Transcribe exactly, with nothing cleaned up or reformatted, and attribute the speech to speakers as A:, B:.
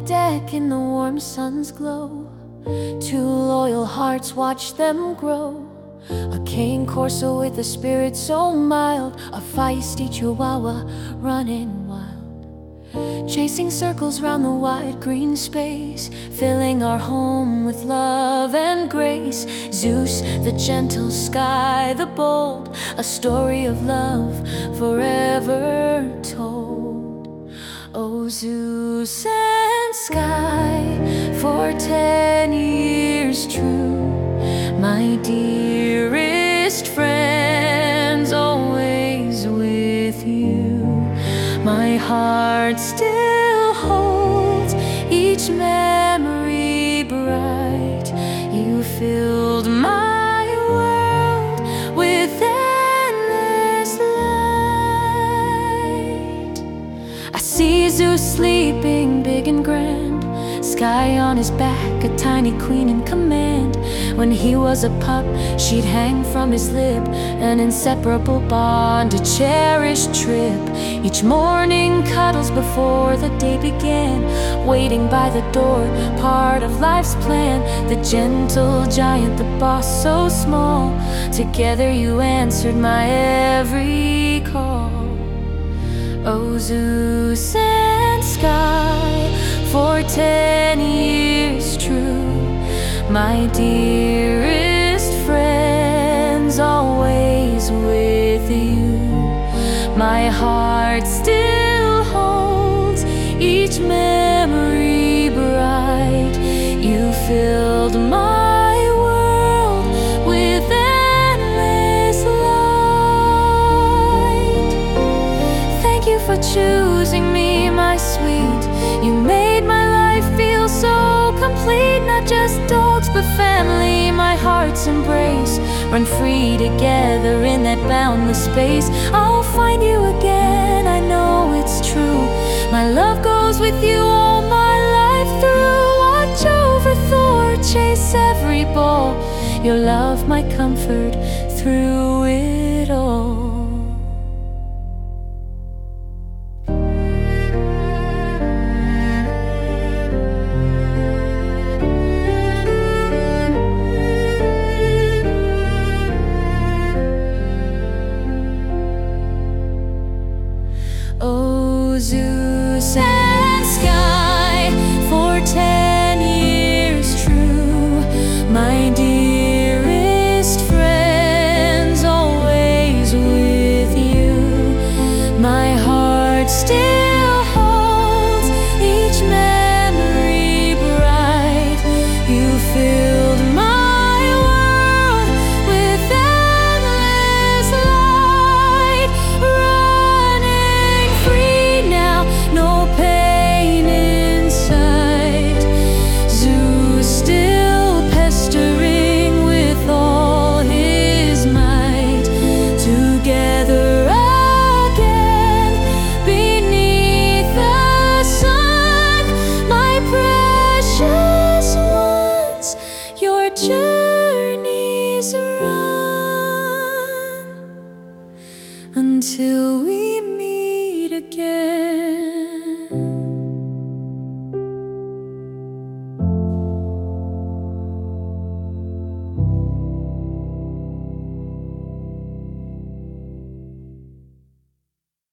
A: deck in the warm sun's glow. Two loyal hearts watch them grow. A cane corso with a spirit so mild, a feisty chihuahua running wild, chasing circles round the wide green space, filling our home with love and grace. Zeus, the gentle, Sky, the bold, a story of love forever told. Oh, Zeus and Sky, for ten years true, my dearest friends, always with you. My heart still holds each memory bright. You filled my world with endless light. I see Zeus sleeping big and grand, Sky on his back, a tiny queen in command. When he was a pup, she'd hang from his lip, an inseparable bond, a cherished trip. Each morning cuddles before the day began, waiting by the door, part of life's plan. The gentle giant, the boss so small, together you answered my every call. Oh, Zeus and Sky, for ten years true, my dearest friends, always with you. My heart still holds each memory bright. You filled my world with endless light. Thank you for choosing me, my sweet. You made my life feel so complete. Not just dogs, but family, my heart's embrace. Run free together in that boundless space. I'll find you again, I know it's true. My love goes with you all my life through. Watch over Thor, chase every ball. Your love, my comfort through it all.